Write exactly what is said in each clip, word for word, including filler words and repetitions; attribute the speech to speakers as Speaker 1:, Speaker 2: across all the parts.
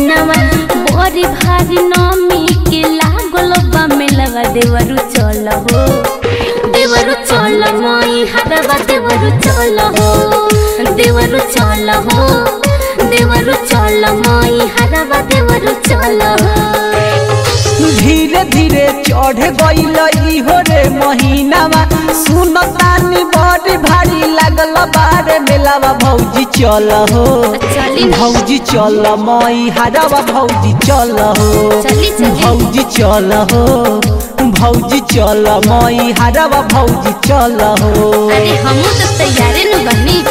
Speaker 1: महीनावा बड़ी भारी नमी के लागल बा मेलवा देवरु चल हो देवरु चल मई हरवा देवरु चल हो देवरु चल हो देवरु चल मई हरवा देवरु चल हो।
Speaker 2: धीरे धीरे चढ़ गईल इहो रे महीनावा सुनतानी बड़ी भारी लागल बारे मेलावा भौजी चल हो भौजी चल मई हरवा भौजी चल हो भौजी चल हो भौजी चल मई हरवा भौजी चल हो।
Speaker 1: अरे हम तो तैयार न बनी।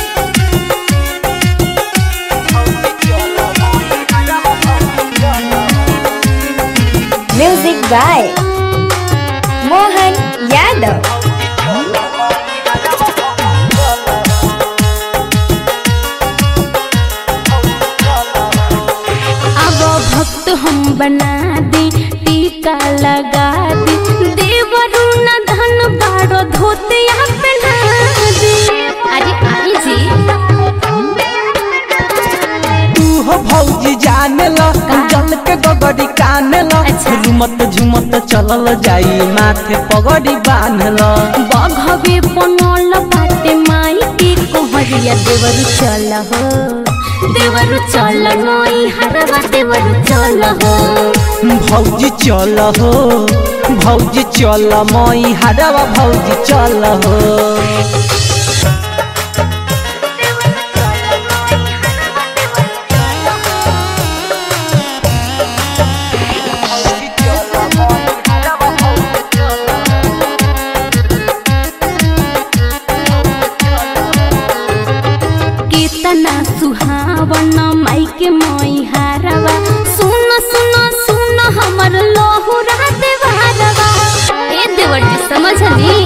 Speaker 3: Music by Mohan Yadav.
Speaker 1: अब भक्त हम बना दी टीका लगा दी देवरु न धन बाड़ो धोतिया पहना दी। अरे आई जी
Speaker 2: तू हो भौजी जान लो जल के गगड़ी कान लो झुमत झुमत चलल जाई माथे पगड़ी बांध लो
Speaker 1: बघवे पनल बाटे माई के कोहरिया देवरु चल हो देवरु चल मई हरवा देवरु चल हो
Speaker 2: भौजी चल हो भौजी चल मई हरवा भौजी चल हो।
Speaker 1: कितना सुहावन माई के मई हरवा सुन सुन सुन हमर लोहुरा देवरवा। ए देवर जी समझली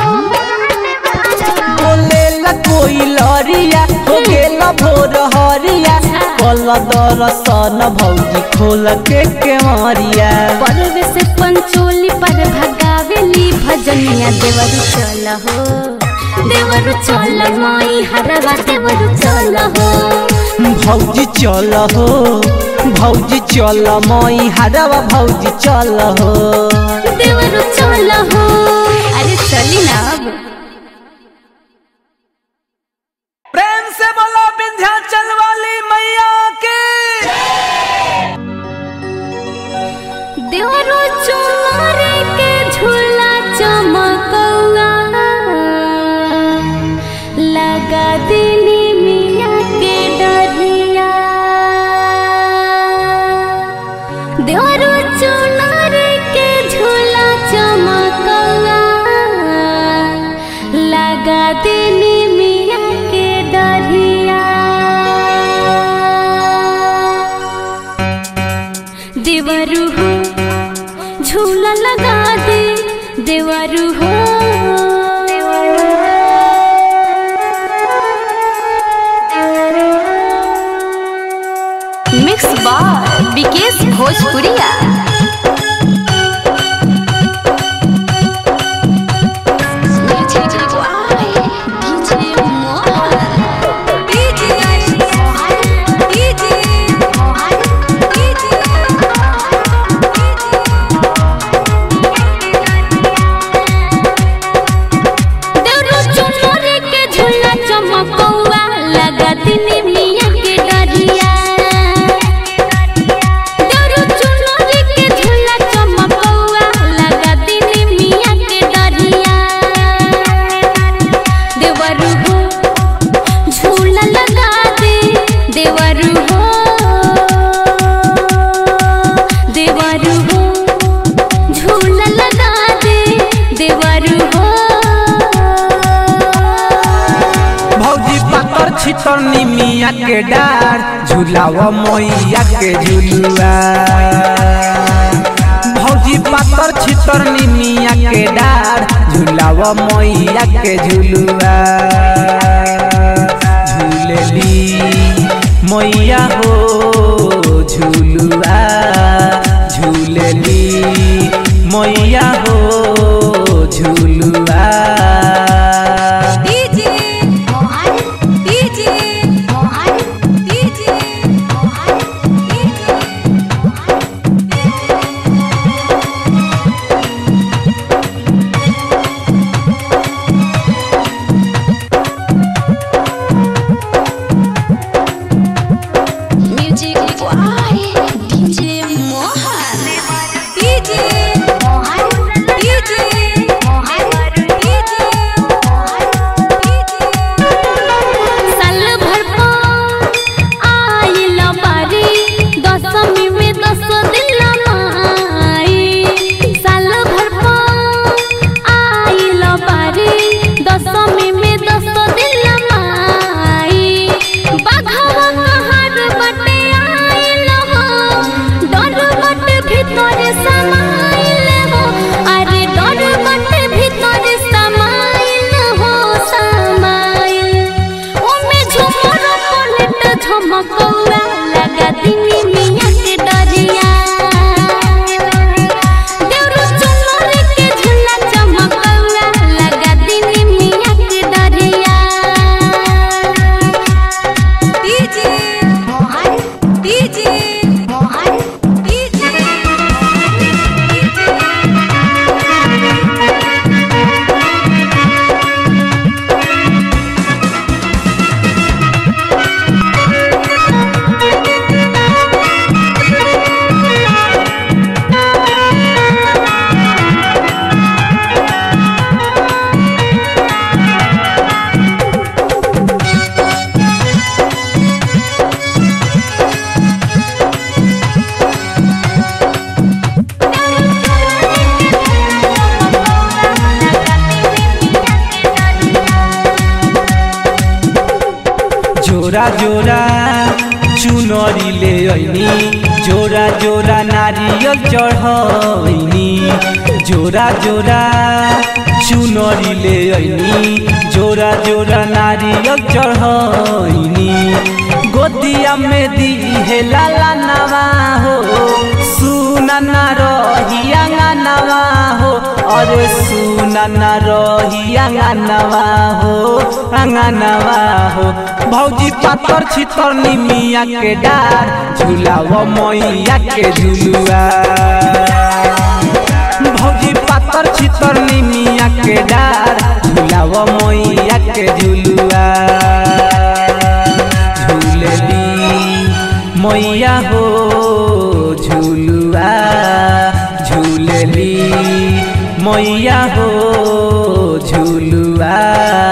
Speaker 2: बोले ला कोई लरिया हो गेला भोर हरिया कल दरसन भौजी खोल के केवरिया
Speaker 1: परवे से पंचोली पर भगावेली भजनिया देवरु चल हो देवरु चल मई हरवा देवरु चल हो
Speaker 2: भौजी चल हो भौजी चल मई हरवा भौजी चल हो
Speaker 1: देवरु चल हो। अरे चली ना अब
Speaker 2: प्रेम से बोलो विंध्याचल वाली मैया के
Speaker 1: देवरु चुनरी के झूला चमकौआ लगा दिली मिया के डरिया देवरु चुनरी के झूला चमकौआ लगा दिली मिया के डरिया देवरु हो झूला लगा दे देवरु हो मिक्स बार विकेश भोजपुरिया।
Speaker 2: छितरनी मिया के डार झूलावा मैया के झुलुआ भौजी पातर छितरनी मिया के डार झूलावा मैया के झुलुआ झूलेली मैया हो झुलुआ झूलेली मैया हो झुलुआ।
Speaker 3: डीजे
Speaker 2: जोरा जोरा चुनरी ले अइनी जोरा जोरा नारियल चढ़ैनी जोरा जोरा चुनरी ले अइनी जोरा जोरा नारियल चढ़ैनी गोदिया में दी है लाला नवा हो सुना ना रही अंगनवा हो अरे सुना ना रही अंगनवा हो अंगनवा हो भौजी पातर छितर निमिया के डार झुलाव मैया के झुलुआ भौजी पातर छितर निमिया के डार झुलाव मैया के झुलुआ झूलेली मैया हो झुलुआ झूलेली मैया हो झुलुआ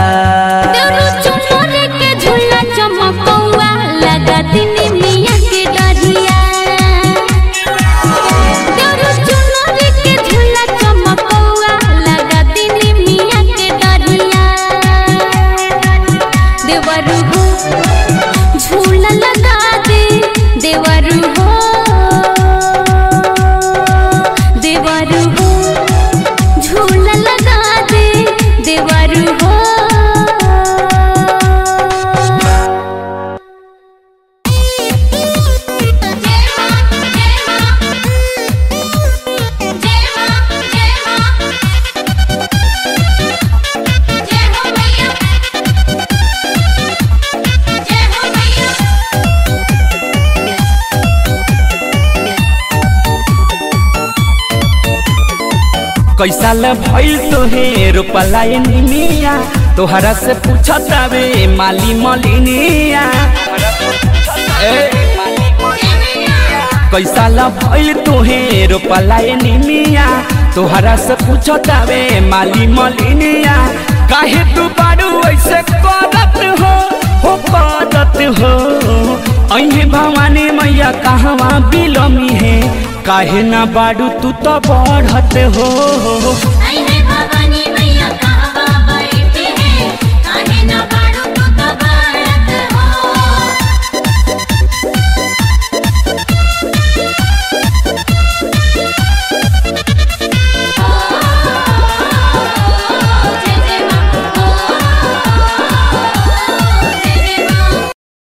Speaker 4: कैसा ल भइल तोहे रोपला निमिया तोहरा से पूछतावे माली मलिनिया कैसा ल भइल तोहे रोपला निमिया तोहरा से पूछतावे माली मलिनिया काहे तू बाड़ू ऐसे करत हो हो करत हो अहे भवानी मैया कहवा बिलमी है काहे ना बाड़ू तू तो बढ़त हो